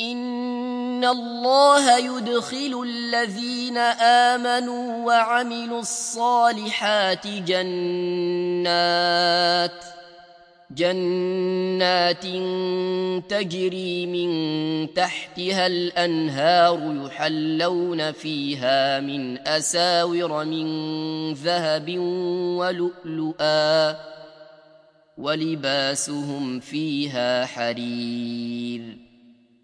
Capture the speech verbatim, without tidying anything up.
إن الله يدخل الذين آمنوا وعملوا الصالحات جنات جنات تجري من تحتها الأنهار يحلون فيها من أساور من ذهب ولؤلؤا ولباسهم فيها حرير